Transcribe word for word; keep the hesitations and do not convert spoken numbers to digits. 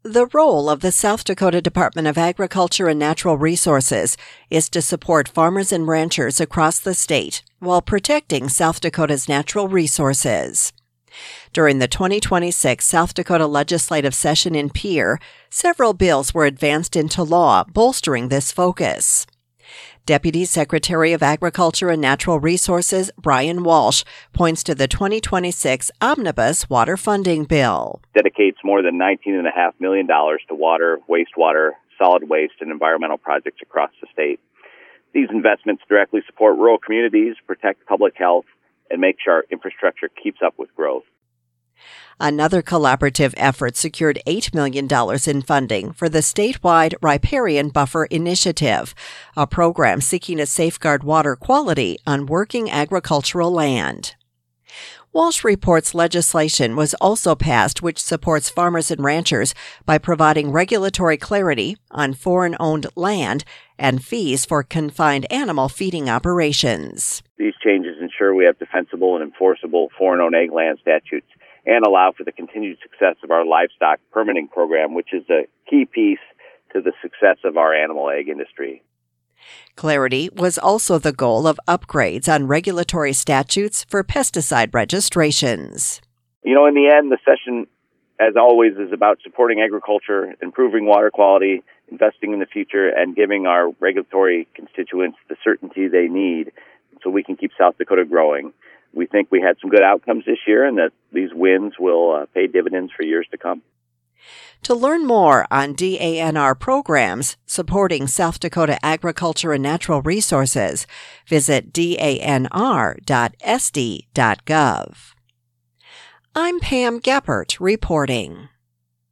The role of the South Dakota Department of Agriculture and Natural Resources is to support farmers and ranchers across the state while protecting South Dakota's natural resources. During the twenty twenty-six South Dakota legislative session in Pierre, several bills were advanced into law bolstering this focus. Deputy Secretary of Agriculture and Natural Resources Brian Walsh points to the twenty twenty-six Omnibus Water Funding Bill. Dedicates more than nineteen point five million dollars to water, wastewater, solid waste, and environmental projects across the state. These investments directly support rural communities, protect public health, and make sure our infrastructure keeps up with growth. Another collaborative effort secured eight million dollars in funding for the statewide Riparian Buffer Initiative, a program seeking to safeguard water quality on working agricultural land. Walsh reports legislation was also passed which supports farmers and ranchers by providing regulatory clarity on foreign-owned land and fees for confined animal feeding operations. These changes ensure we have defensible and enforceable foreign-owned ag land statutes and allow for the continued success of our livestock permitting program, which is a key piece to the success of our animal ag industry. Clarity was also the goal of upgrades on regulatory statutes for pesticide registrations. You know, in the end, the session, as always, is about supporting agriculture, improving water quality, investing in the future, and giving our regulatory constituents the certainty they need so we can keep South Dakota growing. We think we had some good outcomes this year and that these wins will uh, pay dividends for years to come. To learn more on D A N R programs supporting South Dakota agriculture and natural resources, visit D A N R dot S D dot gov. I'm Pam Geppert reporting.